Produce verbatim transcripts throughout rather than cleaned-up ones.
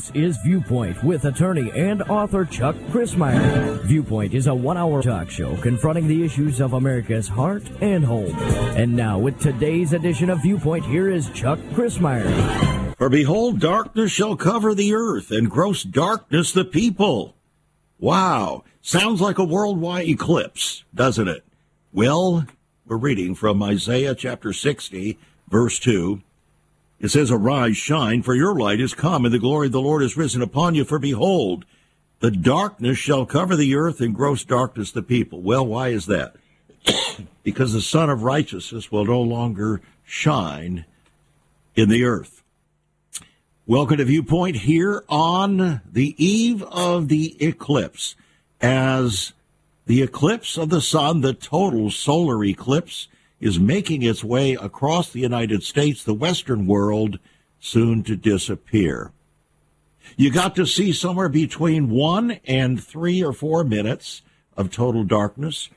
This is Viewpoint with attorney and author Chuck Crismier. Viewpoint is a one-hour talk show confronting the issues of America's heart and home. And now, with today's edition of Viewpoint, here is Chuck Crismier. For behold, darkness shall cover the earth, and gross darkness the people. Wow, sounds like a worldwide eclipse, doesn't it? Well, we're reading from Isaiah chapter sixty, verse two. It says, Arise, shine, for your light is come, and the glory of the Lord is risen upon you. For behold, the darkness shall cover the earth, and gross darkness the people. Well, why is that? Because the Son of Righteousness will no longer shine in the earth. Welcome to Viewpoint here on the eve of the eclipse. As the eclipse of the sun, the total solar eclipse, is making its way across the United States, the Western world, soon to disappear. You got to see somewhere between one and three or four minutes of total darkness.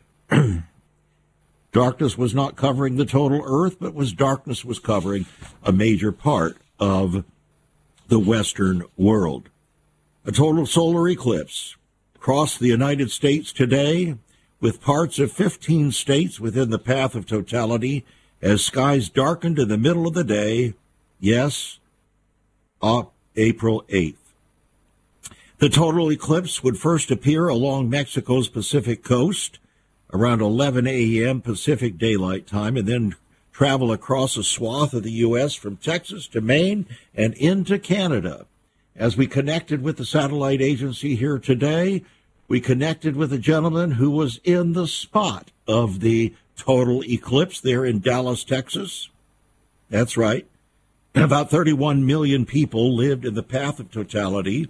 Darkness was not covering the total earth, but was darkness was covering a major part of the Western world. A total solar eclipse across the United States today, with parts of fifteen states within the path of totality, as skies darkened in the middle of the day, yes, up April eighth. The total eclipse would first appear along Mexico's Pacific coast around eleven a.m. Pacific Daylight Time, and then travel across a swath of the U S from Texas to Maine and into Canada. As we connected with the satellite agency here today, we connected with a gentleman who was in the spot of the total eclipse there in Dallas, Texas. That's right. About thirty-one million people lived in the path of totality.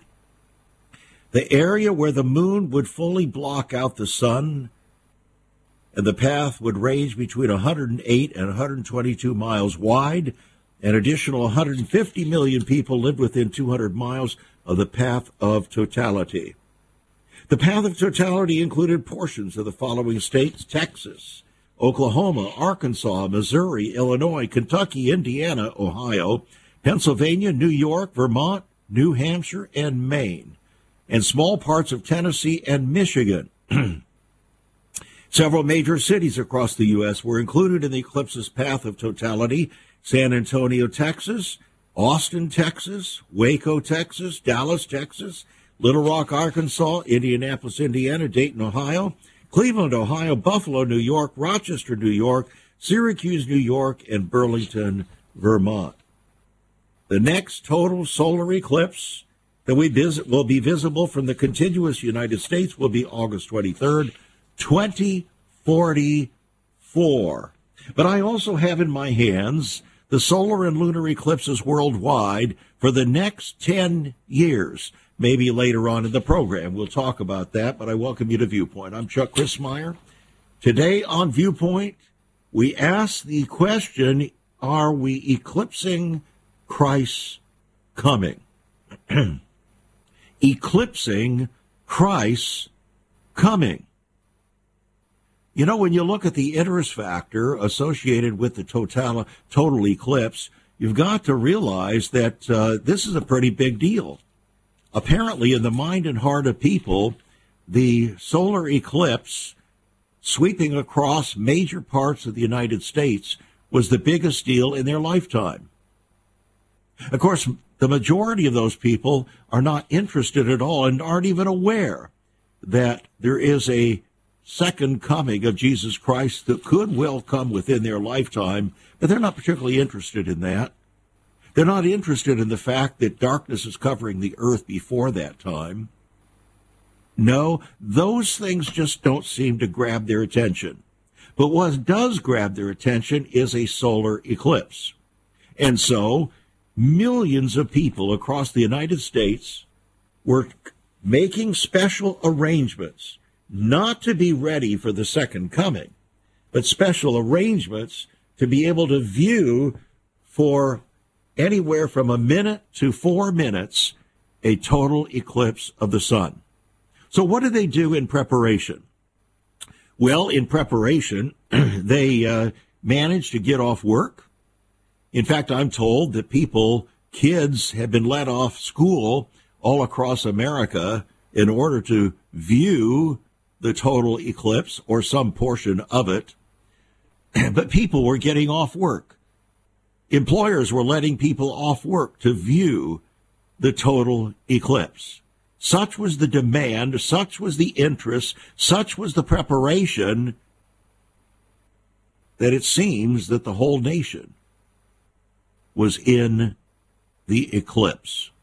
The area where the moon would fully block out the sun, and the path would range between one hundred eight and one hundred twenty-two miles wide. An additional one hundred fifty million people lived within two hundred miles of the path of totality. The path of totality included portions of the following states: Texas, Oklahoma, Arkansas, Missouri, Illinois, Kentucky, Indiana, Ohio, Pennsylvania, New York, Vermont, New Hampshire, and Maine, and small parts of Tennessee and Michigan. Several major cities across the U S were included in the eclipse's path of totality: San Antonio, Texas, Austin, Texas, Waco, Texas, Dallas, Texas, Little Rock, Arkansas, Indianapolis, Indiana, Dayton, Ohio, Cleveland, Ohio, Buffalo, New York, Rochester, New York, Syracuse, New York, and Burlington, Vermont. The next total solar eclipse that we visit will be visible from the contiguous United States will be August twenty-third, twenty forty-four. But I also have in my hands the solar and lunar eclipses worldwide for the next ten years. Maybe later on in the program we'll talk about that, but I welcome you to Viewpoint. I'm Chuck Crismier. Today on Viewpoint, we ask the question, are we eclipsing Christ's coming? Eclipsing Christ's coming. You know, when you look at the interest factor associated with the total, total eclipse, you've got to realize that uh, this is a pretty big deal. Apparently, in the mind and heart of people, the solar eclipse sweeping across major parts of the United States was the biggest deal in their lifetime. Of course, the majority of those people are not interested at all and aren't even aware that there is a second coming of Jesus Christ that could well come within their lifetime, but they're not particularly interested in that. They're not interested in the fact that darkness is covering the earth before that time. No, those things just don't seem to grab their attention. But what does grab their attention is a solar eclipse. And so millions of people across the United States were making special arrangements not to be ready for the second coming, but special arrangements to be able to view for anywhere from a minute to four minutes a total eclipse of the sun. So what do they do in preparation? Well, in preparation, they uh, manage to get off work. In fact, I'm told that people, kids have been let off school all across America in order to view the total eclipse or some portion of it. But people were getting off work. Employers were letting people off work to view the total eclipse. Such was the demand, such was the interest, such was the preparation that it seems that the whole nation was in the eclipse.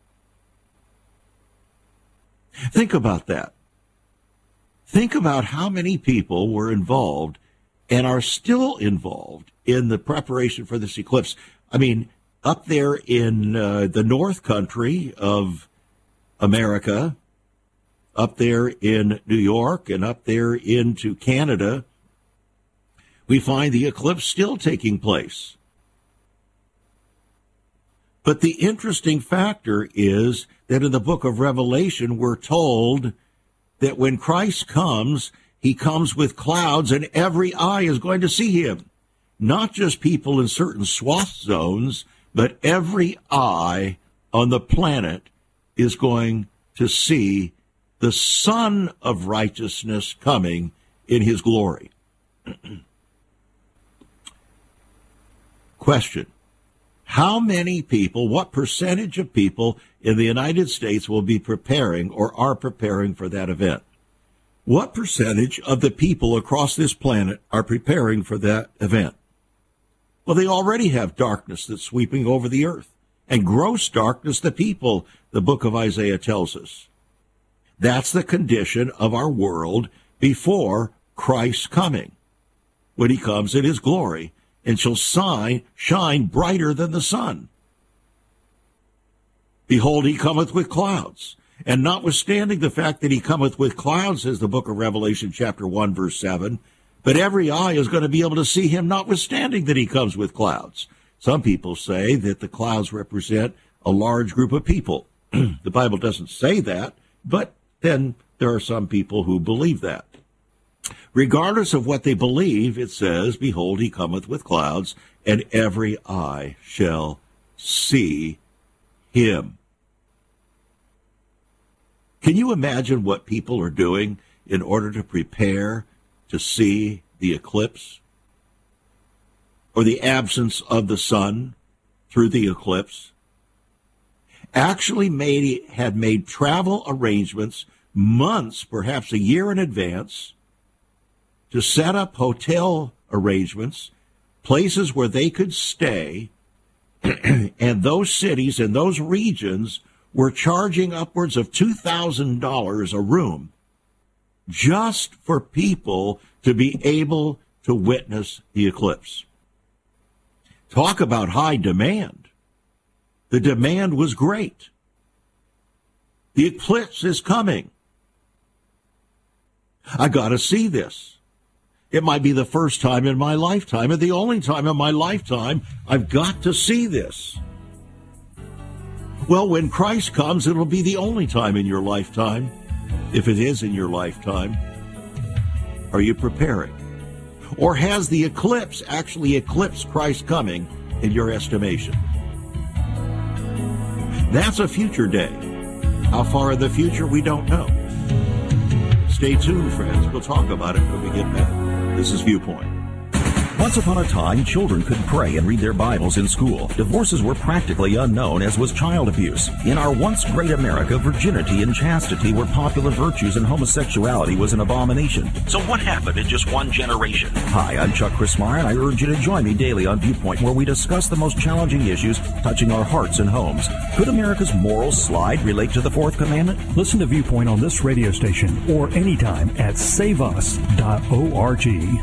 Think about that. Think about how many people were involved and are still involved in the preparation for this eclipse. I mean, up there in uh, the North Country of America, up there in New York and up there into Canada, we find the eclipse still taking place. But the interesting factor is that in the book of Revelation, we're told that when Christ comes, he comes with clouds and every eye is going to see him. Not just people in certain swath zones, but every eye on the planet is going to see the Son of Righteousness coming in his glory. Question. How many people, what percentage of people in the United States will be preparing or are preparing for that event? What percentage of the people across this planet are preparing for that event? Well, they already have darkness that's sweeping over the earth, and gross darkness the people, the book of Isaiah tells us. That's the condition of our world before Christ's coming, when he comes in his glory and shall shine, shine brighter than the sun. Behold, he cometh with clouds. And notwithstanding the fact that he cometh with clouds, says the book of Revelation chapter one, verse seven, but every eye is going to be able to see him notwithstanding that he comes with clouds. Some people say that the clouds represent a large group of people. The Bible doesn't say that, but then there are some people who believe that. Regardless of what they believe, it says, behold, he cometh with clouds, and every eye shall see him. Can you imagine what people are doing in order to prepare to see the eclipse or the absence of the sun through the eclipse? Actually made, had made travel arrangements months, perhaps a year in advance, to set up hotel arrangements, places where they could stay, and those cities and those regions were charging upwards of two thousand dollars a room just for people to be able to witness the eclipse. Talk about high demand. The demand was great. The eclipse is coming. I got to see this. It might be the first time in my lifetime and the only time in my lifetime I've got to see this. Well, when Christ comes, it'll be the only time in your lifetime, if it is in your lifetime. Are you preparing? Or has the eclipse actually eclipsed Christ coming in your estimation? That's a future day. How far in the future, we don't know. Stay tuned, friends. We'll talk about it when we get back. This is Viewpoint. Once upon a time, children could pray and read their Bibles in school. Divorces were practically unknown, as was child abuse. In our once great America, virginity and chastity were popular virtues and homosexuality was an abomination. So what happened in just one generation? Hi, I'm Chuck Christmeyer, and I urge you to join me daily on Viewpoint, where we discuss the most challenging issues touching our hearts and homes. Could America's moral slide relate to the Fourth Commandment? Listen to Viewpoint on this radio station or anytime at save us dot org.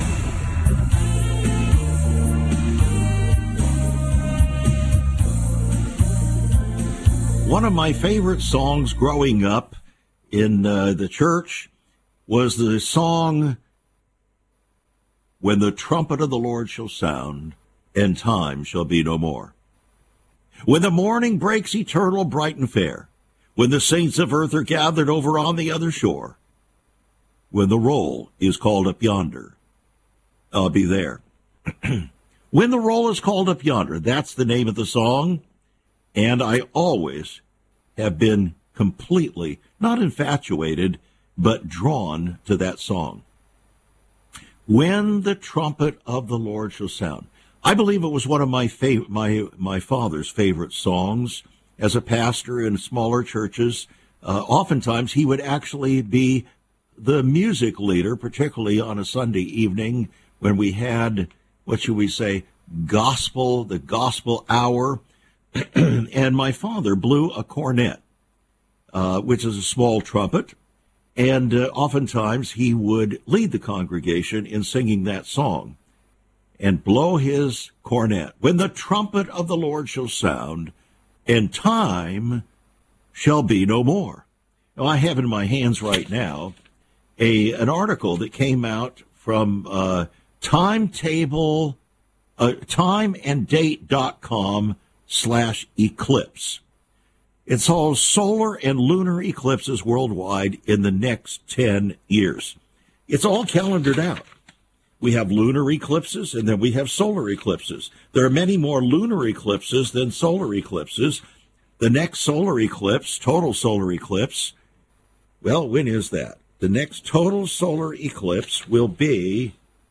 One of my favorite songs growing up in uh, the church was the song, When the Trumpet of the Lord Shall Sound, and Time Shall Be No More. When the morning breaks eternal, bright and fair, when the saints of earth are gathered over on the other shore, when the roll is called up yonder, I'll be there. When the roll is called up yonder, that's the name of the song. And I always have been completely, not infatuated, but drawn to that song. When the trumpet of the Lord shall sound. I believe it was one of my fav- my my father's favorite songs. As a pastor in smaller churches, uh, oftentimes he would actually be the music leader, particularly on a Sunday evening when we had, what should we say, gospel, the gospel hour. And my father blew a cornet, uh, which is a small trumpet. And uh, oftentimes he would lead the congregation in singing that song and blow his cornet. When the trumpet of the Lord shall sound, and time shall be no more. Now, I have in my hands right now a an article that came out from uh, timetable, uh, timeanddate.com slash eclipse. It's all solar and lunar eclipses worldwide in the next ten years. It's all calendared out. We have lunar eclipses, and then we have solar eclipses. There are many more lunar eclipses than solar eclipses. The next solar eclipse, total solar eclipse, well, when is that? The next total solar eclipse will be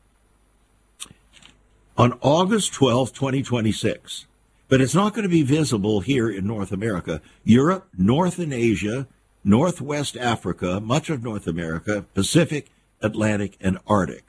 on August twelfth, twenty twenty-six. But it's not going to be visible here in North America. Europe, North and Asia, Northwest Africa, much of North America, Pacific, Atlantic, and Arctic.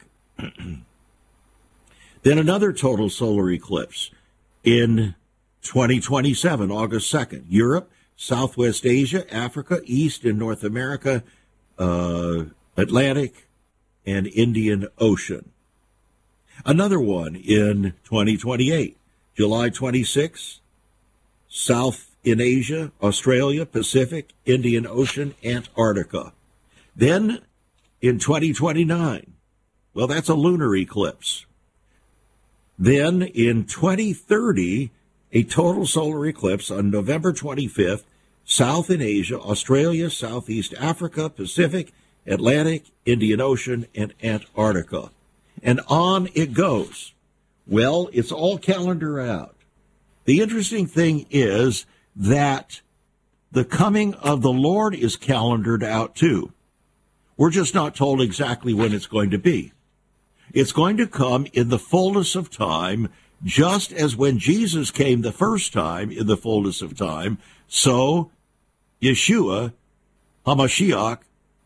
Then another total solar eclipse in twenty twenty-seven, August second. Europe, Southwest Asia, Africa, East and North America, uh, Atlantic, and Indian Ocean. Another one in twenty twenty-eight. July twenty-sixth, South in Asia, Australia, Pacific, Indian Ocean, Antarctica. Then in twenty twenty-nine, well, that's a lunar eclipse. Then in twenty thirty, a total solar eclipse on November twenty-fifth, South in Asia, Australia, Southeast Africa, Pacific, Atlantic, Indian Ocean, and Antarctica. And on it goes. Well, it's all calendar out. The interesting thing is that the coming of the Lord is calendared out too. We're just not told exactly when it's going to be. It's going to come in the fullness of time, just as when Jesus came the first time in the fullness of time. So Yeshua, HaMashiach,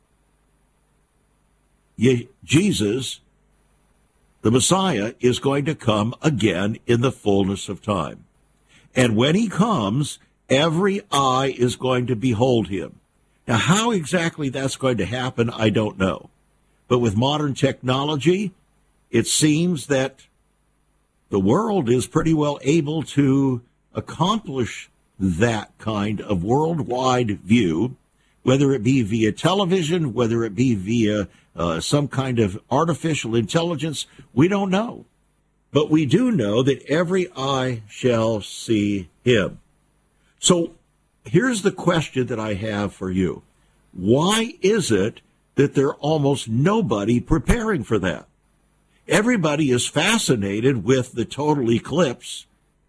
Ye- Jesus, the Messiah, is going to come again in the fullness of time. And when he comes, every eye is going to behold him. Now, how exactly that's going to happen, I don't know. But with modern technology, it seems that the world is pretty well able to accomplish that kind of worldwide view, whether it be via television, whether it be via uh, some kind of artificial intelligence, we don't know. But we do know that every eye shall see him. So here's the question that I have for you. Why is it that there are almost nobody preparing for that? Everybody is fascinated with the total eclipse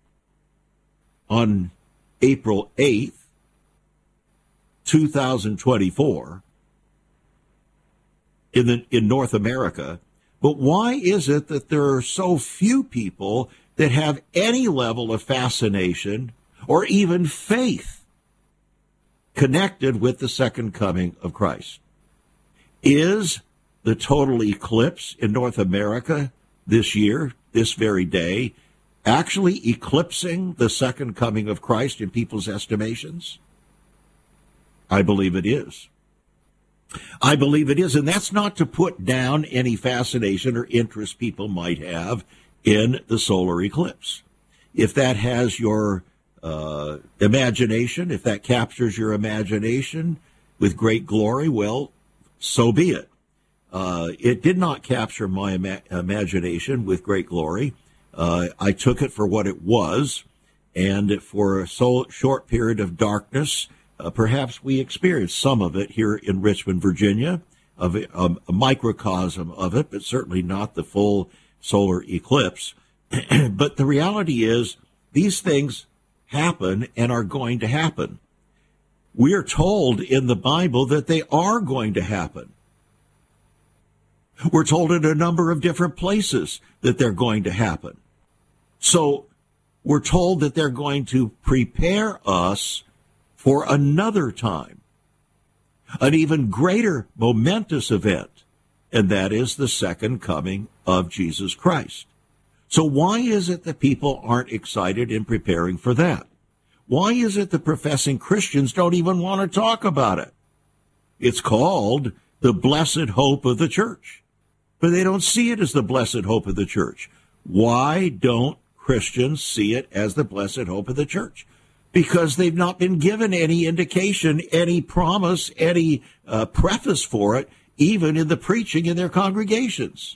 on April eighth, two thousand twenty-four in the in North America. But why is it that there are so few people that have any level of fascination or even faith connected with the second coming of Christ? Is the total eclipse in North America this year, this very day, actually eclipsing the second coming of Christ in people's estimations? I believe it is. I believe it is, and that's not to put down any fascination or interest people might have in the solar eclipse. If that has your uh, imagination, if that captures your imagination with great glory, well, so be it. Uh, it did not capture my ima- imagination with great glory. Uh, I took it for what it was, and for a so short period of darkness, uh, perhaps we experienced some of it here in Richmond, Virginia, of a, a, a microcosm of it, but certainly not the full solar eclipse. But the reality is these things happen and are going to happen. we're told in the Bible that they are going to happen. We're told in a number of different places that they're going to happen. So we're told that they're going to prepare us for another time, an even greater momentous event, and that is the second coming of Jesus Christ. So why is it that people aren't excited in preparing for that? Why is it that professing Christians don't even want to talk about it? It's called the blessed hope of the church, but they don't see it as the blessed hope of the church. Why don't Christians see it as the blessed hope of the church? Because they've not been given any indication, any promise, any uh, preface for it, even in the preaching in their congregations.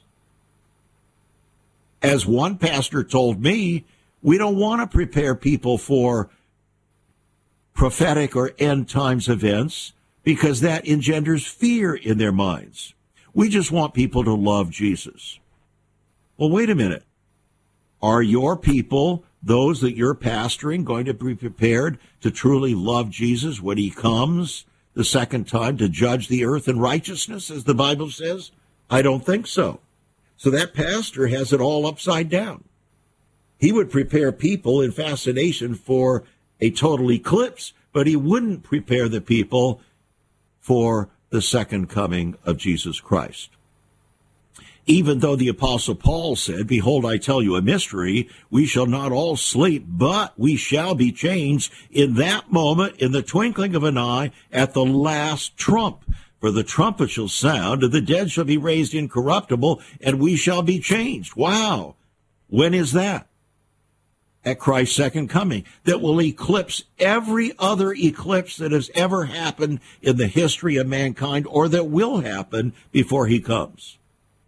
As one pastor told me, we don't want to prepare people for prophetic or end times events because that engenders fear in their minds. We just want people to love Jesus. Well, wait a minute. Are your people, those that you're pastoring, going to be prepared to truly love Jesus when he comes the second time to judge the earth in righteousness, as the Bible says? I don't think so. So that pastor has it all upside down. He would prepare people in fascination for a total eclipse, but he wouldn't prepare the people for the second coming of Jesus Christ. Even though the Apostle Paul said, "Behold, I tell you a mystery, we shall not all sleep, but we shall be changed in that moment, in the twinkling of an eye, at the last trump. For the trumpet shall sound, and the dead shall be raised incorruptible, and we shall be changed." Wow. When is that? At Christ's second coming. That will eclipse every other eclipse that has ever happened in the history of mankind, or that will happen before he comes.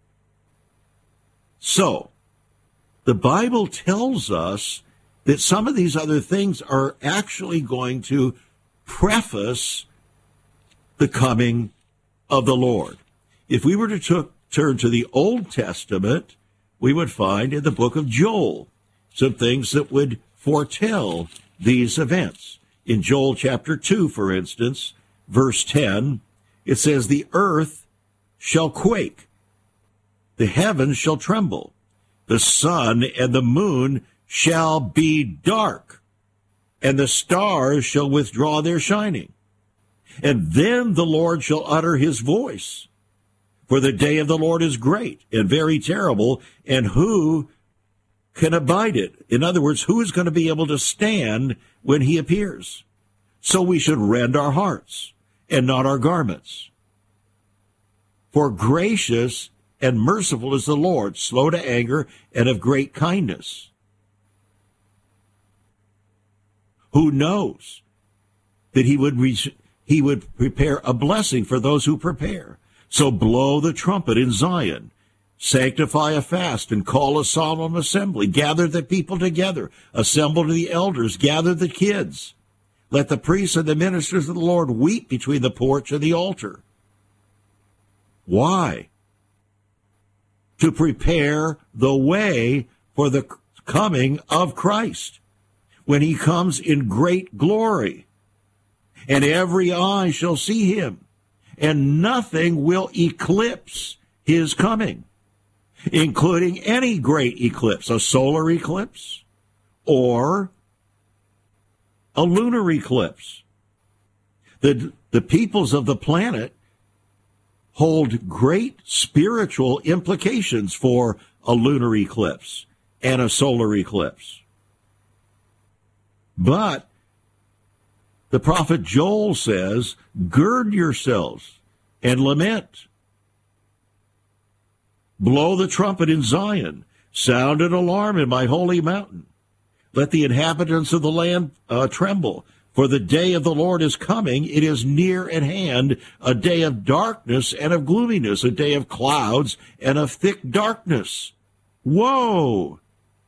So, the Bible tells us that some of these other things are actually going to preface the coming of the Lord. If we were to t- turn to the Old Testament, we would find in the book of Joel some things that would foretell these events. In Joel chapter two, for instance, verse ten, it says, "The earth shall quake, the heavens shall tremble, the sun and the moon shall be dark, and the stars shall withdraw their shining. And then the Lord shall utter his voice. For the day of the Lord is great and very terrible, and who can abide it?" In other words, who is going to be able to stand when he appears? So we should rend our hearts and not our garments. For gracious and merciful is the Lord, slow to anger and of great kindness. Who knows that he would reach He would prepare a blessing for those who prepare. So blow the trumpet in Zion, sanctify a fast, and call a solemn assembly. Gather the people together, assemble the elders, gather the kids. Let the priests and the ministers of the Lord weep between the porch and the altar. Why? To prepare the way for the coming of Christ, when he comes in great glory. And every eye shall see him, and nothing will eclipse his coming, including any great eclipse, a solar eclipse or a lunar eclipse. The, the peoples of the planet hold great spiritual implications for a lunar eclipse and a solar eclipse. But the prophet Joel says, "Gird yourselves and lament. Blow the trumpet in Zion. Sound an alarm in my holy mountain. Let the inhabitants of the land uh, tremble. For the day of the Lord is coming. It is near at hand, a day of darkness and of gloominess, a day of clouds and of thick darkness." Whoa!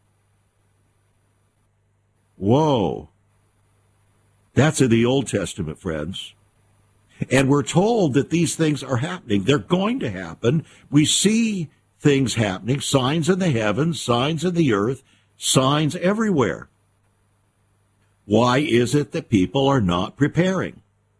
Whoa! That's in the Old Testament, friends. And we're told that these things are happening. They're going to happen. We see things happening, signs in the heavens, signs in the earth, signs everywhere. Why is it that people are not preparing?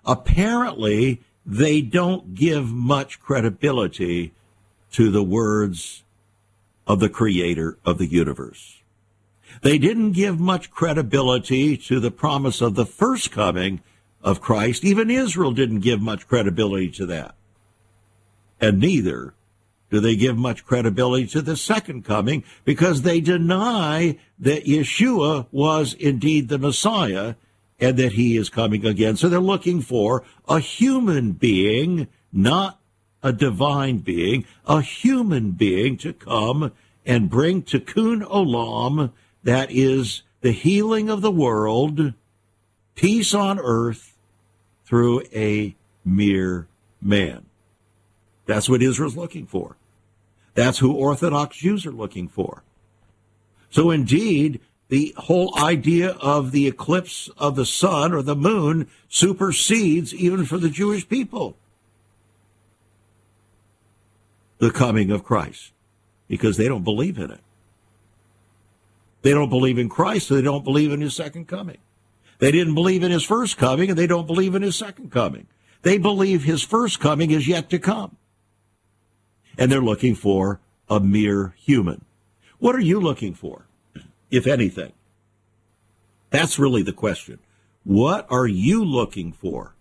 apparently they don't give much credibility to the words of the creator of the universe. They didn't give much credibility to the promise of the first coming of Christ. Even Israel didn't give much credibility to that. And neither do they give much credibility to the second coming, because they deny that Yeshua was indeed the Messiah and that he is coming again. So they're looking for a human being, not a divine being, a human being to come and bring tikkun olam, that is the healing of the world, peace on earth, through a mere man. That's what Israel's looking for. That's who Orthodox Jews are looking for. So indeed, the whole idea of the eclipse of the sun or the moon supersedes, even for the Jewish people, the coming of Christ, because they don't believe in it. They don't believe in Christ, so they don't believe in his second coming. They didn't believe in his first coming, and they don't believe in his second coming. They believe his first coming is yet to come. And they're looking for a mere human. What are you looking for, if anything? That's really the question. What are you looking for?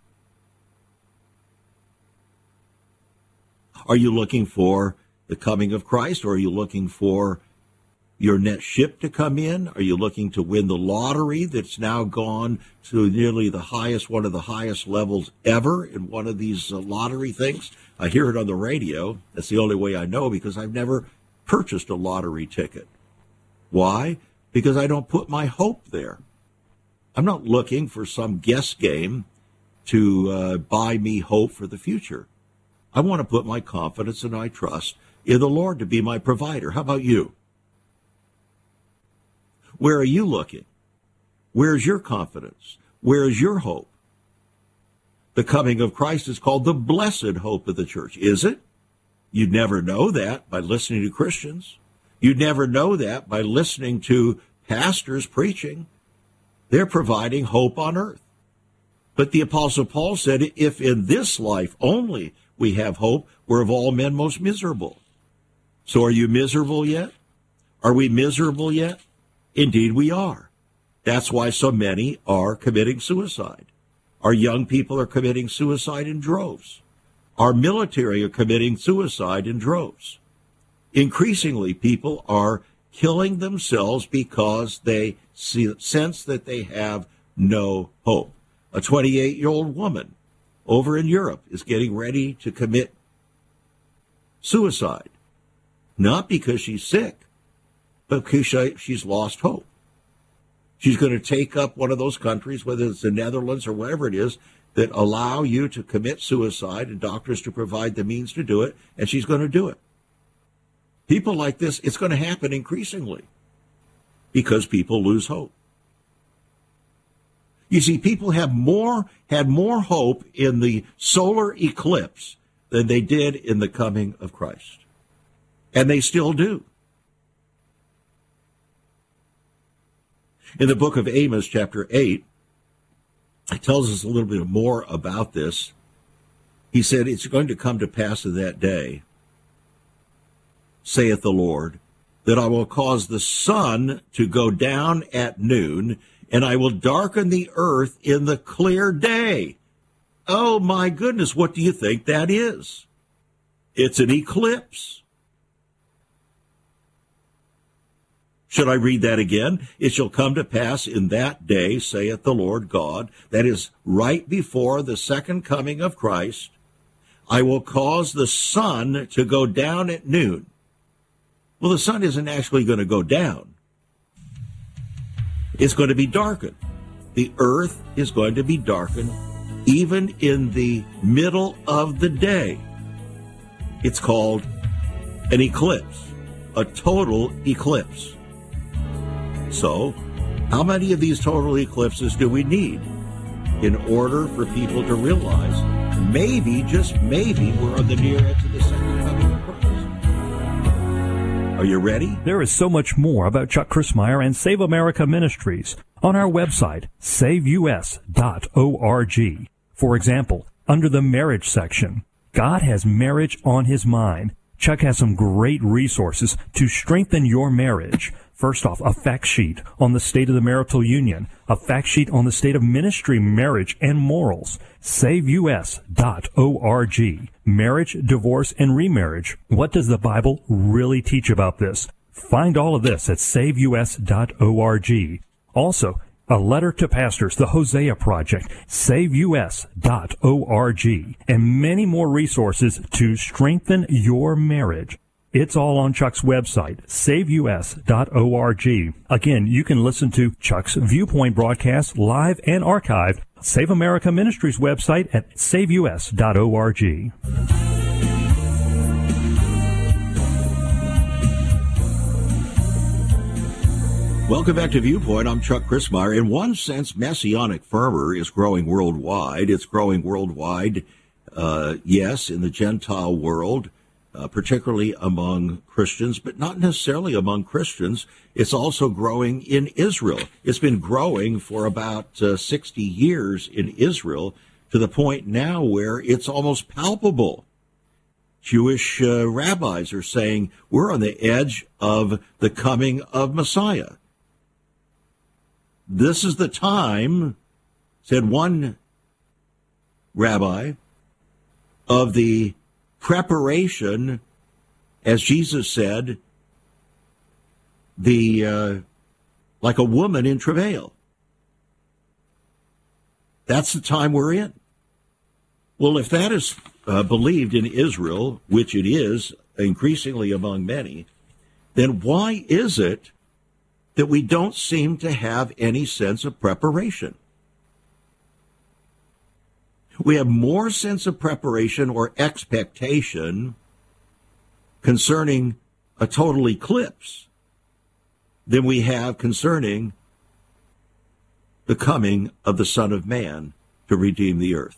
Are you looking for the coming of Christ, or are you looking for your next ship to come in? Are you looking to win the lottery that's now gone to nearly the highest, one of the highest levels ever in one of these uh, lottery things? I hear it on the radio. That's the only way I know, because I've never purchased a lottery ticket. Why? Because I don't put my hope there. I'm not looking for some guess game to uh, buy me hope for the future. I want to put my confidence and my trust in the Lord to be my provider. How about you? Where are you looking? Where is your confidence? Where is your hope? The coming of Christ is called the blessed hope of the church. Is it? You'd never know that by listening to Christians. You'd never know that by listening to pastors preaching. They're providing hope on earth. But the Apostle Paul said, if in this life only we have hope, we're of all men most miserable. So are you miserable yet? Are we miserable yet? Indeed we are. That's why so many are committing suicide. Our young people are committing suicide in droves. Our military are committing suicide in droves. Increasingly, people are killing themselves because they see, sense that they have no hope. A twenty-eight-year-old woman over in Europe is getting ready to commit suicide, not because she's sick, but because she's lost hope. She's going to take up one of those countries, whether it's the Netherlands or wherever it is, that allow you to commit suicide and doctors to provide the means to do it, and she's going to do it. People like this, it's going to happen increasingly because people lose hope. You see, people have more had more hope in the solar eclipse than they did in the coming of Christ. And they still do. In the book of Amos, chapter eight, it tells us a little bit more about this. He said, it's going to come to pass in that day, saith the Lord, that I will cause the sun to go down at noon, and I will darken the earth in the clear day. Oh, my goodness, what do you think that is? It's an eclipse. Should I read that again? It shall come to pass in that day, saith the Lord God, that is right before the second coming of Christ, I will cause the sun to go down at noon. Well, the sun isn't actually going to go down. It's going to be darkened. The earth is going to be darkened even in the middle of the day. It's called an eclipse, a total eclipse. So, how many of these total eclipses do we need in order for people to realize maybe, just maybe, we're on the near edge of the second coming of Christ? Are you ready? There is so much more about Chuck Crismier and Save America Ministries on our website, save u s dot org. For example, under the marriage section, God has marriage on his mind. Chuck has some great resources to strengthen your marriage. First off, a fact sheet on the state of the marital union, a fact sheet on the state of ministry, marriage, and morals. Save U S dot org. Marriage, divorce, and remarriage. What does the Bible really teach about this? Find all of this at Save U S dot org. Also, a letter to pastors, the Hosea Project, Save U S dot org, and many more resources to strengthen your marriage. It's all on Chuck's website, Save U S dot org. Again, you can listen to Chuck's Viewpoint broadcast live and archived. Save America Ministries website at Save U S dot org. Welcome back to Viewpoint. I'm Chuck Crismier. In one sense, messianic fervor is growing worldwide. It's growing worldwide, uh, yes, in the Gentile world, uh, particularly among Christians, but not necessarily among Christians. It's also growing in Israel. It's been growing for about uh, sixty years in Israel, to the point now where it's almost palpable. Jewish uh, rabbis are saying we're on the edge of the coming of Messiah. This is the time, said one rabbi, of the preparation, as Jesus said, the uh, like a woman in travail. That's the time we're in. Well, if that is uh, believed in Israel, which it is increasingly among many, then why is it that we don't seem to have any sense of preparation? We have more sense of preparation or expectation concerning a total eclipse than we have concerning the coming of the Son of Man to redeem the earth.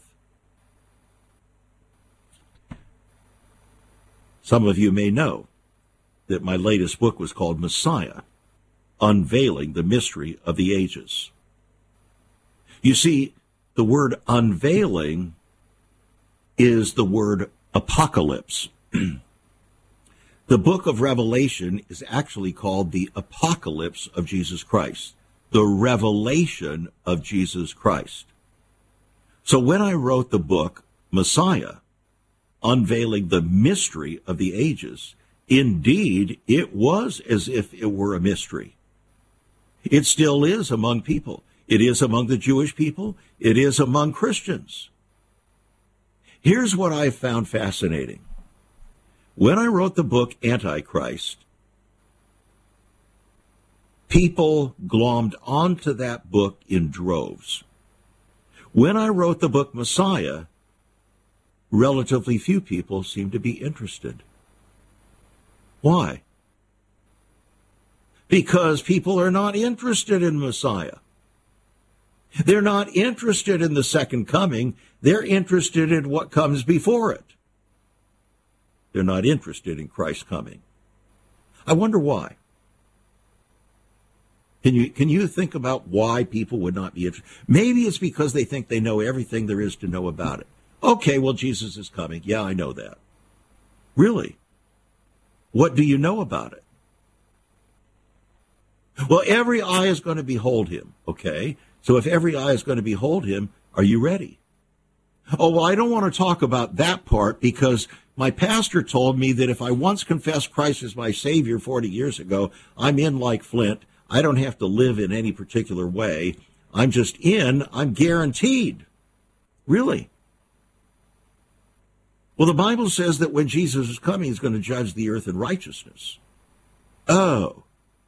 Some of you may know that my latest book was called Messiah, Unveiling the Mystery of the Ages. You see, the word unveiling is the word apocalypse. The book of Revelation is actually called the Apocalypse of Jesus Christ, the revelation of Jesus Christ. So when I wrote the book Messiah, Unveiling the Mystery of the Ages, indeed, it was as if it were a mystery. It still is among people. It is among the Jewish people. It is among Christians. Here's what I found fascinating. When I wrote the book Antichrist, people glommed onto that book in droves. When I wrote the book Messiah, relatively few people seemed to be interested. Why? Because people are not interested in Messiah. They're not interested in the second coming. They're interested in what comes before it. They're not interested in Christ's coming. I wonder why. Can you, can you think about why people would not be interested? Maybe it's because they think they know everything there is to know about it. Okay, well, Jesus is coming. Yeah, I know that. Really? What do you know about it? Well, every eye is going to behold him. Okay, so if every eye is going to behold him, are you ready? Oh, well, I don't want to talk about that part because my pastor told me that if I once confessed Christ as my Savior forty years ago, I'm in like Flint. I don't have to live in any particular way. I'm just in. I'm guaranteed. Really? Well, the Bible says that when Jesus is coming, he's going to judge the earth in righteousness. Oh.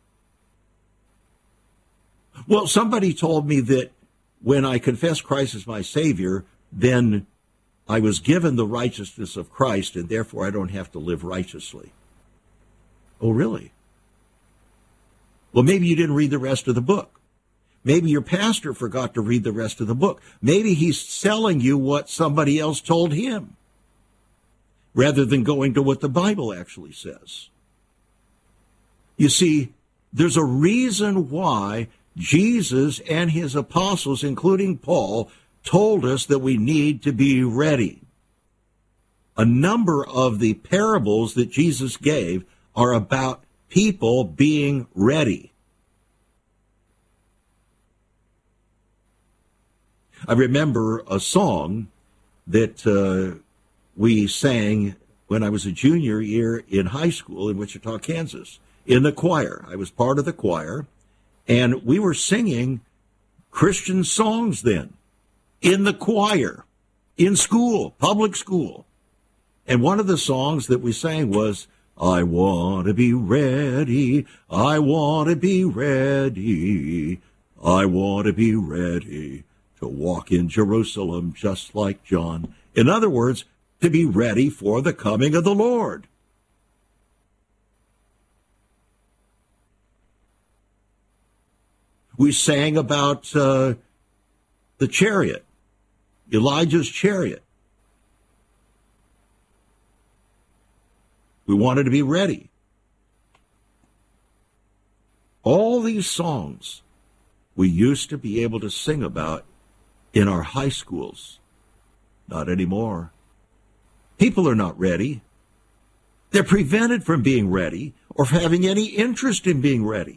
Well, somebody told me that when I confessed Christ as my Savior, then I was given the righteousness of Christ, and therefore I don't have to live righteously. Oh, really? Well, maybe you didn't read the rest of the book. Maybe your pastor forgot to read the rest of the book. Maybe he's selling you what somebody else told him, rather than going to what the Bible actually says. You see, there's a reason why Jesus and his apostles, including Paul, told us that we need to be ready. A number of the parables that Jesus gave are about people being ready. I remember a song that uh, we sang when I was a junior year in high school in Wichita, Kansas, in the choir. I was part of the choir, and we were singing Christian songs then, in the choir, in school, public school. And one of the songs that we sang was, I want to be ready, I want to be ready, I want to be ready to walk in Jerusalem just like John. In other words, to be ready for the coming of the Lord. We sang about uh, the chariot, Elijah's chariot. We wanted to be ready. All these songs we used to be able to sing about in our high schools. Not anymore. People are not ready. They're prevented from being ready or having any interest in being ready.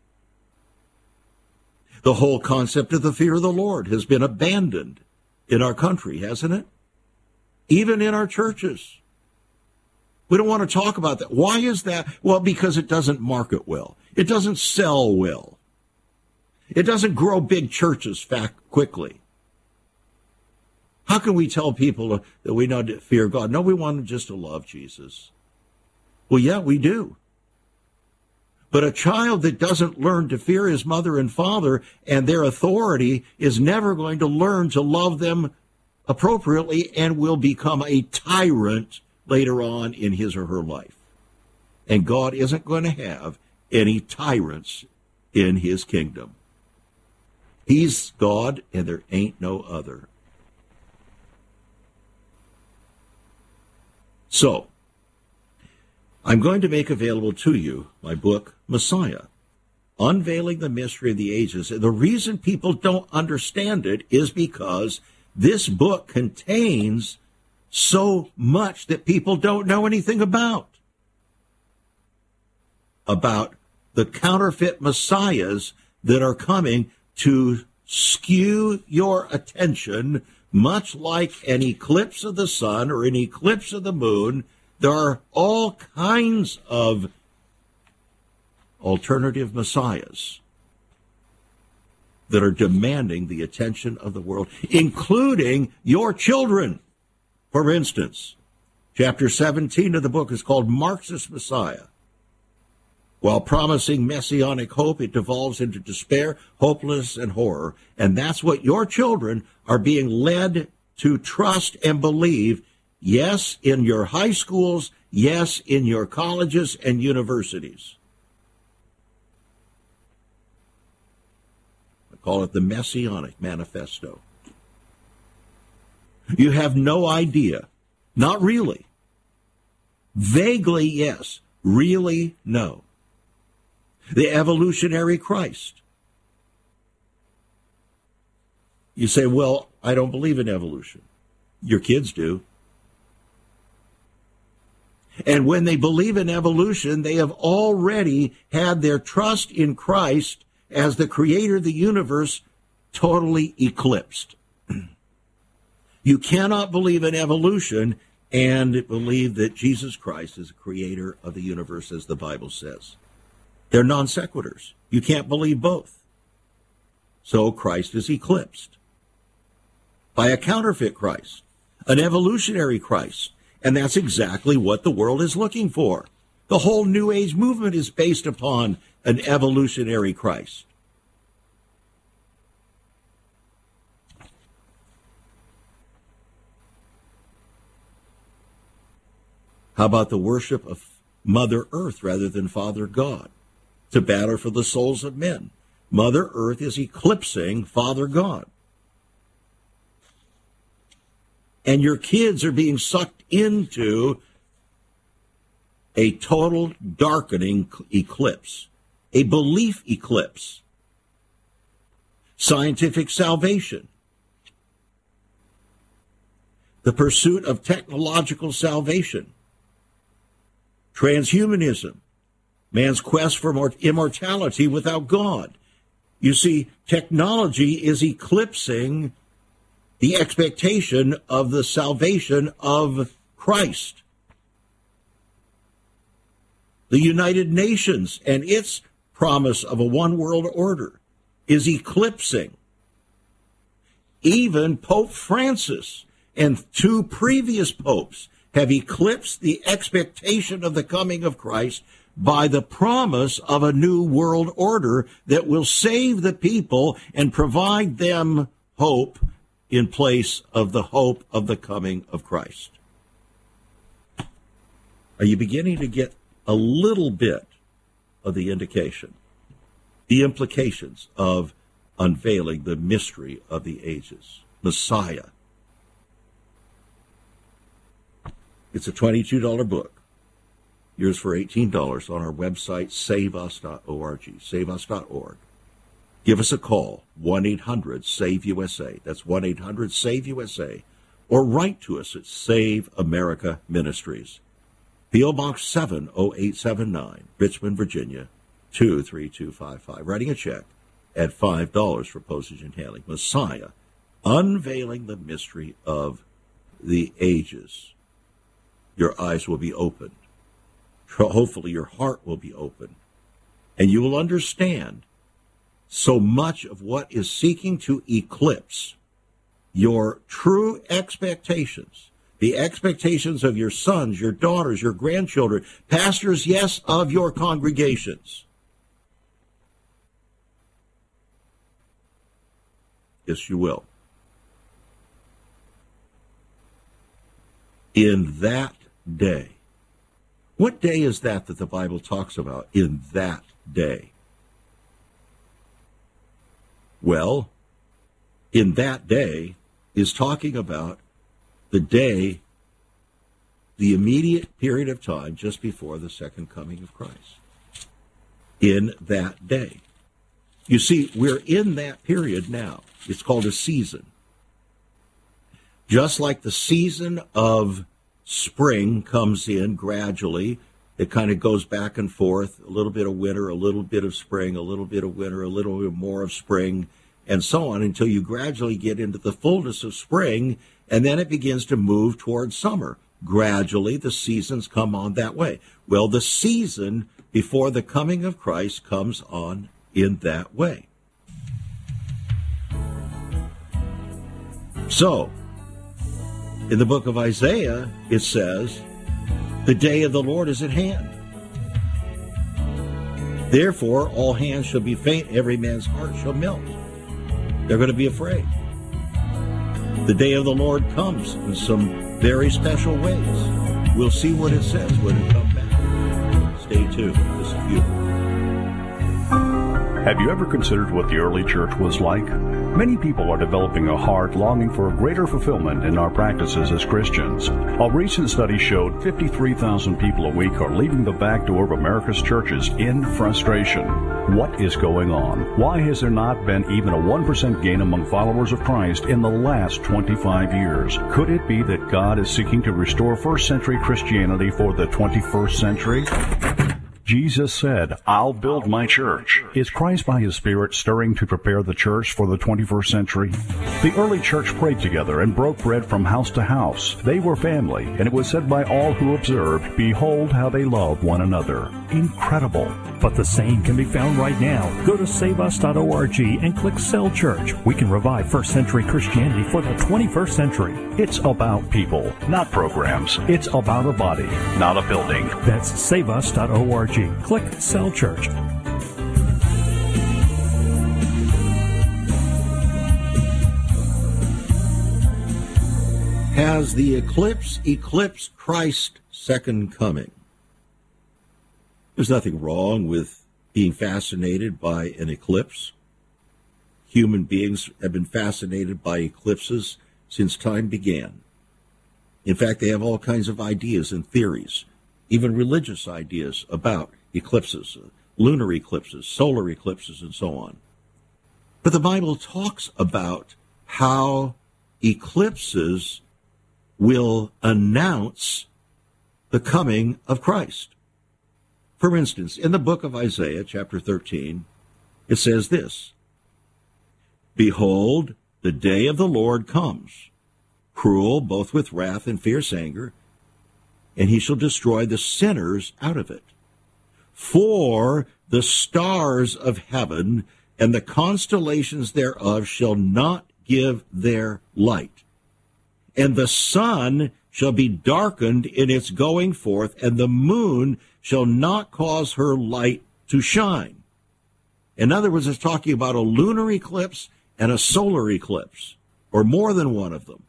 The whole concept of the fear of the Lord has been abandoned in our country, hasn't it? Even in our churches. We don't want to talk about that. Why is that? Well, because it doesn't market well. It doesn't sell well. It doesn't grow big churches fast, quickly. How can we tell people that we know to fear God? No, we want them just to love Jesus. Well, yeah, we do. But a child that doesn't learn to fear his mother and father and their authority is never going to learn to love them appropriately and will become a tyrant later on in his or her life. And God isn't going to have any tyrants in his kingdom. He's God, and there ain't no other. So, I'm going to make available to you my book, Messiah, Unveiling the Mystery of the Ages. And the reason people don't understand it is because this book contains so much that people don't know anything about. About the counterfeit messiahs that are coming to skew your attention, much like an eclipse of the sun or an eclipse of the moon. There are all kinds of alternative messiahs that are demanding the attention of the world, including your children. For instance, chapter seventeen of the book is called Marxist Messiah. While promising messianic hope, it devolves into despair, hopelessness, and horror. And that's what your children are being led to trust and believe, yes, in your high schools, yes, in your colleges and universities. I call it the Messianic Manifesto. You have no idea. Not really. Vaguely, yes. Really, no. The evolutionary Christ. You say, well, I don't believe in evolution. Your kids do. And when they believe in evolution, they have already had their trust in Christ as the creator of the universe totally eclipsed. You cannot believe in evolution and believe that Jesus Christ is the creator of the universe, as the Bible says. They're non sequiturs. You can't believe both. So Christ is eclipsed by a counterfeit Christ, an evolutionary Christ. And that's exactly what the world is looking for. The whole New Age movement is based upon an evolutionary Christ. How about the worship of Mother Earth rather than Father God? To battle for the souls of men. Mother Earth is eclipsing Father God. And your kids are being sucked into a total darkening eclipse, a belief eclipse. Scientific salvation. the pursuit of technological salvation, transhumanism, man's quest for immortality without God. You see, technology is eclipsing the expectation of the salvation of Christ. The United Nations and its promise of a one-world order is eclipsing. Even Pope Francis and two previous popes have eclipsed the expectation of the coming of Christ by the promise of a new world order that will save the people and provide them hope in place of the hope of the coming of Christ. Are you beginning to get a little bit of the indication, the implications of unveiling the mystery of the ages? Messiah. It's a twenty-two dollars book. Yours for eighteen dollars on our website, save us dot org, save us dot org. Give us a call, one eight hundred save U S A. That's one eight hundred save U S A. Or write to us at Save America Ministries. P O. Box seven oh eight seven nine, Richmond, Virginia, two three two five five. Writing a check at five dollars for postage and handling. Messiah, unveiling the mystery of the ages. Your eyes will be opened. Hopefully your heart will be opened. And you will understand so much of what is seeking to eclipse your true expectations, the expectations of your sons, your daughters, your grandchildren, pastors, yes, of your congregations. Yes, you will. In that day. What day is that that the Bible talks about? In that day. Well, in that day is talking about the day, the immediate period of time just before the second coming of Christ. In that day. You see, we're in that period now. It's called a season. Just like the season of spring comes in gradually, it kind of goes back and forth, a little bit of winter, a little bit of spring, a little bit of winter, a little bit more of spring, and so on until you gradually get into the fullness of spring, and then it begins to move towards summer. Gradually, the seasons come on that way. Well, the season before the coming of Christ comes on in that way. So, in the book of Isaiah, it says, the day of the Lord is at hand. Therefore, all hands shall be faint, every man's heart shall melt. They're going to be afraid. The day of the Lord comes in some very special ways. We'll see what it says when it comes back. Stay tuned. This is beautiful. Have you ever considered what the early church was like? Many people are developing a heart longing for a greater fulfillment in our practices as Christians. A recent study showed fifty-three thousand people a week are leaving the back door of America's churches in frustration. What is going on? Why has there not been even a one percent gain among followers of Christ in the last twenty-five years? Could it be that God is seeking to restore first century Christianity for the twenty-first century? Jesus said, I'll build my church. Is Christ by His Spirit stirring to prepare the church for the twenty-first century? The early church prayed together and broke bread from house to house. They were family, and it was said by all who observed, behold how they love one another. Incredible. But the same can be found right now. Go to save us dot org and click Cell Church. We can revive first century Christianity for the twenty-first century. It's about people, not programs. It's about a body, not a building. That's save us dot org. Click Cell Church. Has the eclipse eclipsed Christ's second coming? There's nothing wrong with being fascinated by an eclipse. Human beings have been fascinated by eclipses since time began. In fact, they have all kinds of ideas and theories, even religious ideas about eclipses, lunar eclipses, solar eclipses, and so on. But the Bible talks about how eclipses will announce the coming of Christ. For instance, in the book of Isaiah, chapter thirteen, it says this, "Behold, the day of the Lord comes, cruel both with wrath and fierce anger, and he shall destroy the sinners out of it. For the stars of heaven and the constellations thereof shall not give their light. And the sun shall be darkened in its going forth, and the moon shall not cause her light to shine." In other words, it's talking about a lunar eclipse and a solar eclipse, or more than one of them.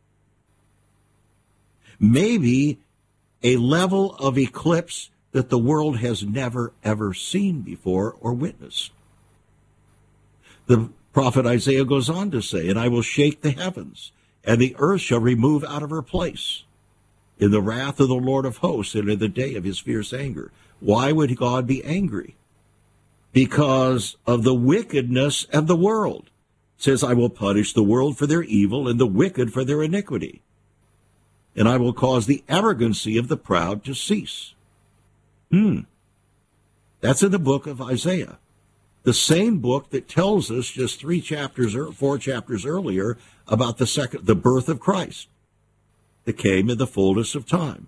Maybe a level of eclipse that the world has never, ever seen before or witnessed. The prophet Isaiah goes on to say, "And I will shake the heavens, and the earth shall remove out of her place in the wrath of the Lord of hosts and in the day of his fierce anger." Why would God be angry? Because of the wickedness of the world. It says, "I will punish the world for their evil and the wicked for their iniquity. And I will cause the arrogancy of the proud to cease." Hmm. That's in the book of Isaiah. The same book that tells us just three chapters or four chapters earlier about the second, the birth of Christ that came in the fullness of time.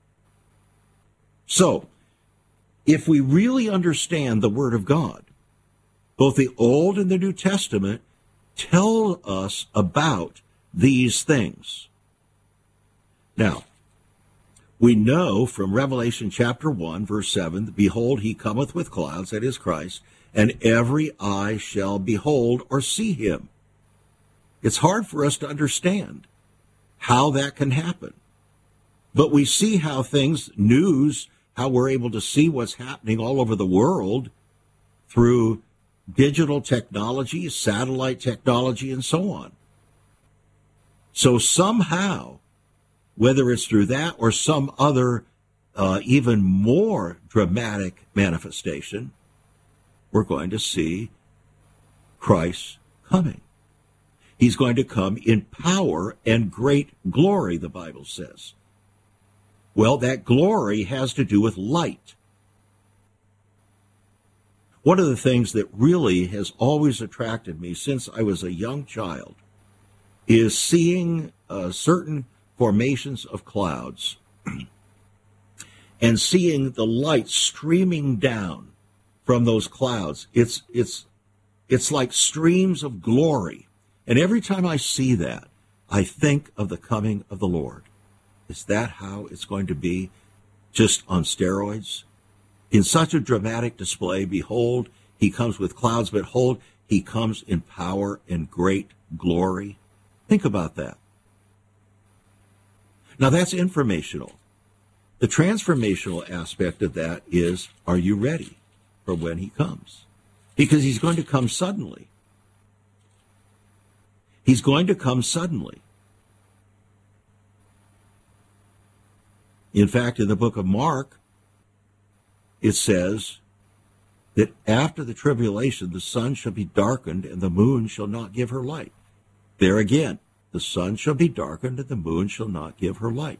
So, if we really understand the Word of God, both the Old and the New Testament tell us about these things. Now, we know from Revelation chapter one, verse seven, "Behold, he cometh with clouds," that is Christ, "and every eye shall behold or see him." It's hard for us to understand how that can happen. But we see how things, news, how we're able to see what's happening all over the world through digital technology, satellite technology, and so on. So somehow, whether it's through that or some other uh, even more dramatic manifestation, we're going to see Christ coming. He's going to come in power and great glory, the Bible says. Well, that glory has to do with light. One of the things that really has always attracted me since I was a young child is seeing uh, certain formations of clouds and seeing the light streaming down from those clouds. It's it's it's like streams of glory. And every time I see that, I think of the coming of the Lord. Is that how it's going to be? Just on steroids? In such a dramatic display, behold, he comes with clouds, but hold, he comes in power and great glory. Think about that. Now, that's informational. The transformational aspect of that is, are you ready for when he comes? Because he's going to come suddenly. He's going to come suddenly. In fact, in the book of Mark, it says that after the tribulation, the sun shall be darkened and the moon shall not give her light. There again, the sun shall be darkened and the moon shall not give her light.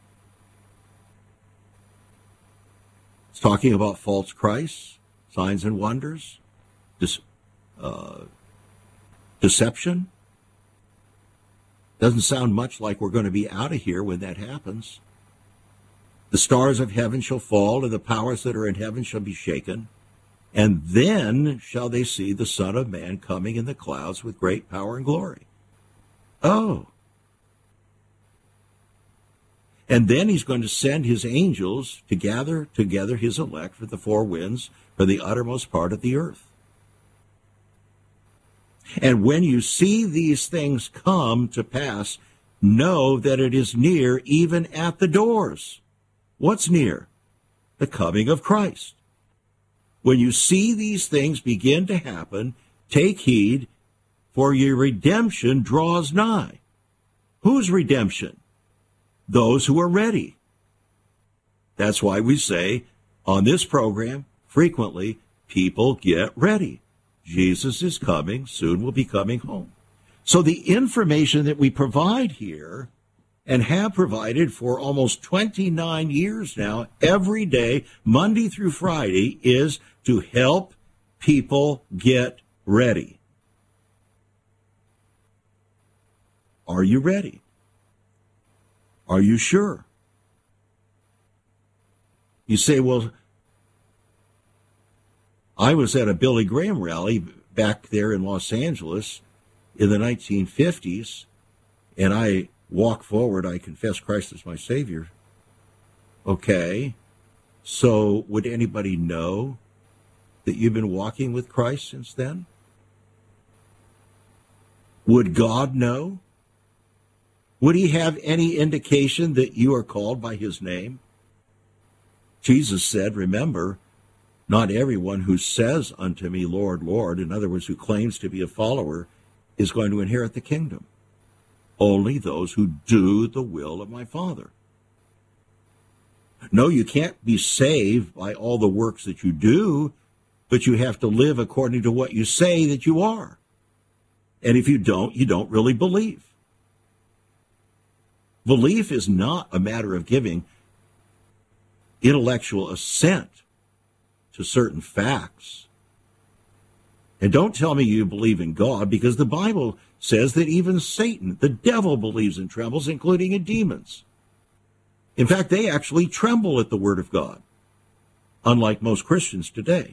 It's talking about false Christs, signs and wonders, dis, uh, deception. Doesn't sound much like we're going to be out of here when that happens. The stars of heaven shall fall, and the powers that are in heaven shall be shaken. And then shall they see the Son of Man coming in the clouds with great power and glory. Oh. And then he's going to send his angels to gather together his elect for the four winds, for the uttermost part of the earth. And when you see these things come to pass, know that it is near, even at the doors. What's near? The coming of Christ. When you see these things begin to happen, take heed, for your redemption draws nigh. Whose redemption? Those who are ready. That's why we say on this program, frequently, people get ready. Jesus is coming, soon will be coming home. So the information that we provide here and have provided for almost twenty-nine years now, every day, Monday through Friday, is to help people get ready. Are you ready? Are you sure? You say, well, I was at a Billy Graham rally back there in Los Angeles in the nineteen fifties, and I walk forward, I confess Christ as my Savior. Okay, so would anybody know that you've been walking with Christ since then? Would God know? Would he have any indication that you are called by his name? Jesus said, remember, not everyone who says unto me, Lord, Lord, in other words, who claims to be a follower, is going to inherit the kingdom. Only those who do the will of my Father. No, you can't be saved by all the works that you do, but you have to live according to what you say that you are. And if you don't, you don't really believe. Belief is not a matter of giving intellectual assent to certain facts. And don't tell me you believe in God, because the Bible says that even Satan, the devil, believes and trembles, including in demons. In fact, they actually tremble at the word of God, unlike most Christians today.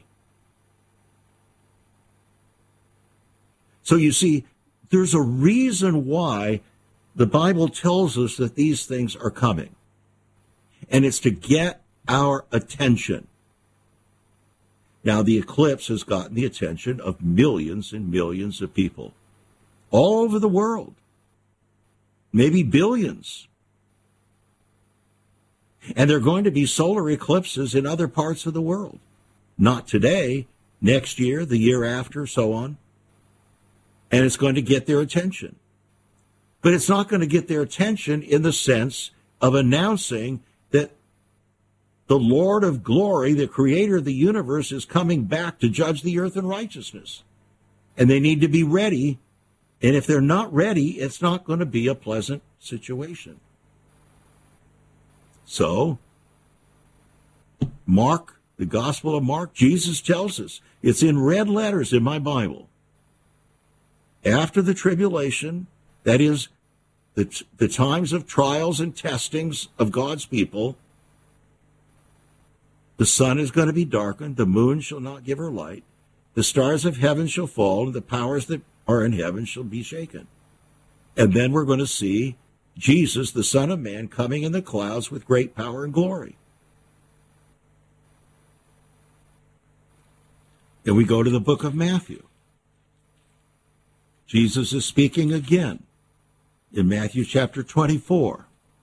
So you see, there's a reason why the Bible tells us that these things are coming. And it's to get our attention. Now, the eclipse has gotten the attention of millions and millions of people all over the world, maybe billions. And there are going to be solar eclipses in other parts of the world. Not today, next year, the year after, so on. And it's going to get their attention. But it's not going to get their attention in the sense of announcing that the Lord of glory, the creator of the universe, is coming back to judge the earth in righteousness. And they need to be ready. And if they're not ready, it's not going to be a pleasant situation. So, Mark, the Gospel of Mark, Jesus tells us, it's in red letters in my Bible. After the tribulation, that is, the, the times of trials and testings of God's people, the sun is going to be darkened, the moon shall not give her light, the stars of heaven shall fall, and the powers that are in heaven shall be shaken. And then we're going to see Jesus, the Son of Man, coming in the clouds with great power and glory. Then we go to the book of Matthew. Jesus is speaking again in Matthew chapter twenty-four.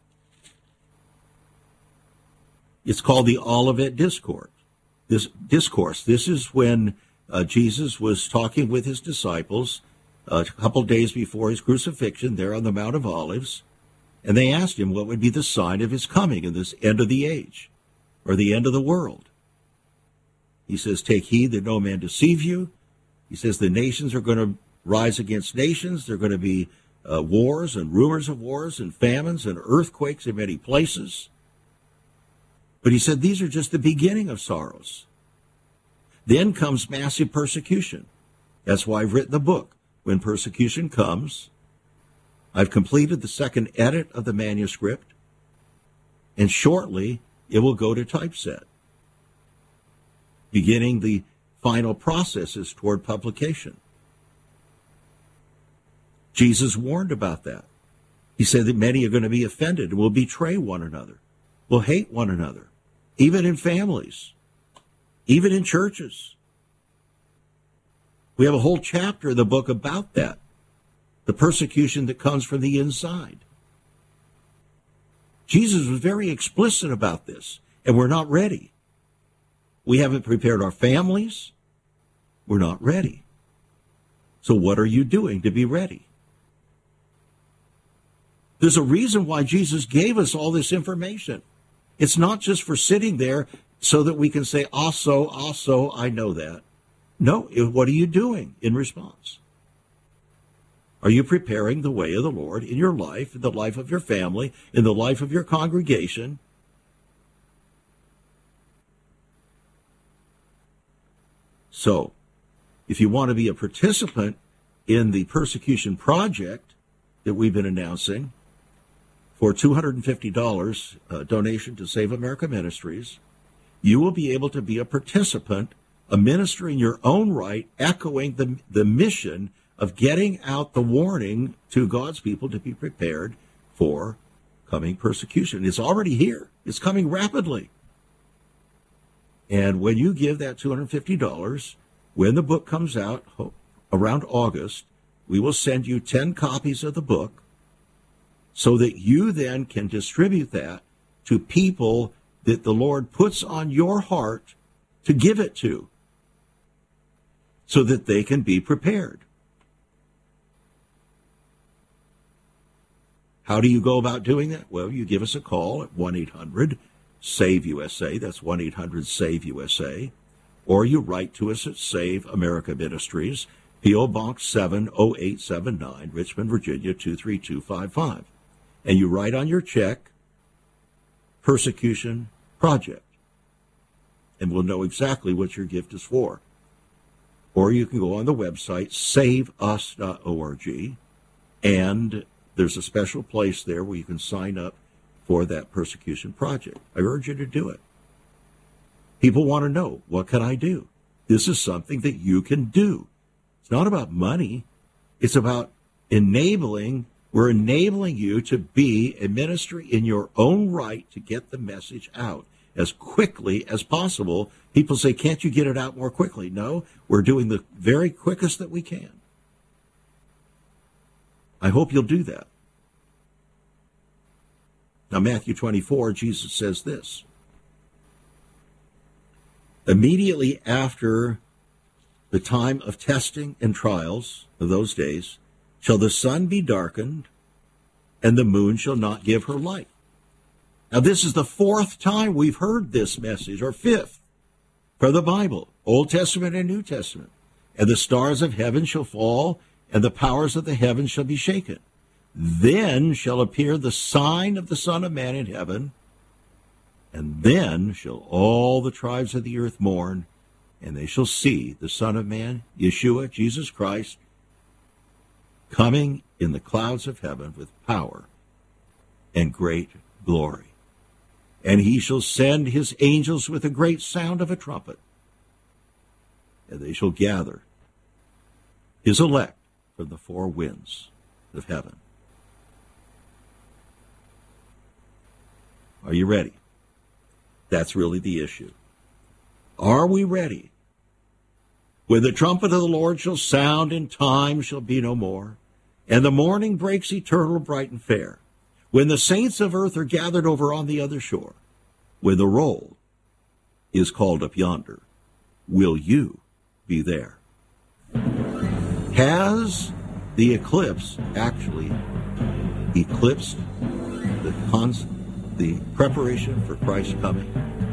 It's called the Olivet Discourse. This discourse. This is when uh, Jesus was talking with his disciples uh, a couple days before his crucifixion there on the Mount of Olives, and they asked him what would be the sign of his coming in this end of the age, or the end of the world. He says, take heed that no man deceive you. He says the nations are going to rise against nations. There are going to be uh, wars and rumors of wars and famines and earthquakes in many places. But he said these are just the beginning of sorrows. Then comes massive persecution. That's why I've written the book. When persecution comes, I've completed the second edit of the manuscript, and shortly it will go to typeset, beginning the final processes toward publication. Jesus warned about that. He said that many are going to be offended and will betray one another, will hate one another, even in families, even in churches. We have a whole chapter in the book about that, the persecution that comes from the inside. Jesus was very explicit about this, and we're not ready. We haven't prepared our families. We're not ready. So what are you doing to be ready? There's a reason why Jesus gave us all this information. It's not just for sitting there so that we can say, also, also, I know that. No, what are you doing in response? Are you preparing the way of the Lord in your life, in the life of your family, in the life of your congregation? So, if you want to be a participant in the persecution project that we've been announcing for two hundred fifty dollars uh, donation to Save America Ministries, you will be able to be a participant, a minister in your own right, echoing the, the mission of getting out the warning to God's people to be prepared for coming persecution. It's already here. It's coming rapidly. And when you give that two hundred fifty dollars, when the book comes out around August, we will send you ten copies of the book so that you then can distribute that to people that the Lord puts on your heart to give it to, so that they can be prepared. How do you go about doing that? Well, you give us a call at one eight hundred save U S A. That's one eight hundred save U S A. Or you write to us at Save America Ministries, P O. Box seven oh eight seven nine, Richmond, Virginia, two three two five five. And you write on your check, Persecution Project. And we'll know exactly what your gift is for. Or you can go on the website, save us dot org, and there's a special place there where you can sign up for that persecution project. I urge you to do it. People want to know, what can I do? This is something that you can do. It's not about money. It's about enabling. We're enabling you to be a ministry in your own right to get the message out as quickly as possible. People say, can't you get it out more quickly? No, we're doing the very quickest that we can. I hope you'll do that. Now, Matthew twenty-four, Jesus says this. Immediately after the time of testing and trials of those days, shall the sun be darkened, and the moon shall not give her light. Now, this is the fourth time we've heard this message, or fifth, for the Bible, Old Testament and New Testament. And the stars of heaven shall fall, and the powers of the heavens shall be shaken. Then shall appear the sign of the Son of Man in heaven, and then shall all the tribes of the earth mourn, and they shall see the Son of Man, Yeshua, Jesus Christ, coming in the clouds of heaven with power and great glory. And he shall send his angels with a great sound of a trumpet, and they shall gather his elect from the four winds of heaven. Are you ready? That's really the issue. Are we ready? When the trumpet of the Lord shall sound, and time shall be no more, and the morning breaks eternal, bright and fair, when the saints of earth are gathered over on the other shore, when the roll is called up yonder, will you be there? Has the eclipse actually eclipsed the cons- the preparation for Christ's coming?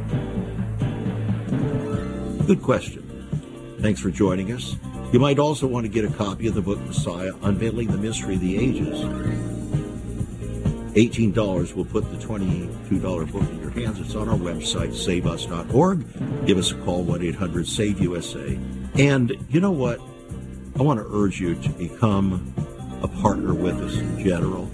Good question. Thanks for joining us. You might also want to get a copy of the book Messiah, Unveiling the Mystery of the Ages. eighteen dollars will put the twenty-two dollars book in your hands. It's on our website, save us dot org. Give us a call, one eight hundred save U S A. And you know what? I want to urge you to become a partner with us in general.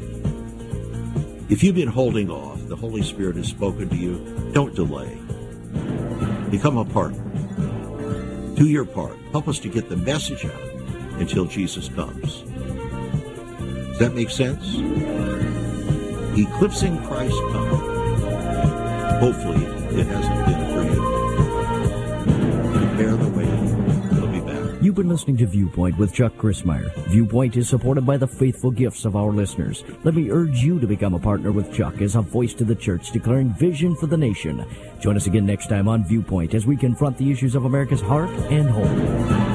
If you've been holding off, the Holy Spirit has spoken to you, don't delay. Become a partner. Do your part. Help us to get the message out until Jesus comes. Does that make sense? Eclipsing Christ's coming. Hopefully, it hasn't been for you. Prepare the way. We'll be back. You've been listening to Viewpoint with Chuck Crismier. Viewpoint is supported by the faithful gifts of our listeners. Let me urge you to become a partner with Chuck as a voice to the church, declaring vision for the nation. Join us again next time on Viewpoint as we confront the issues of America's heart and home.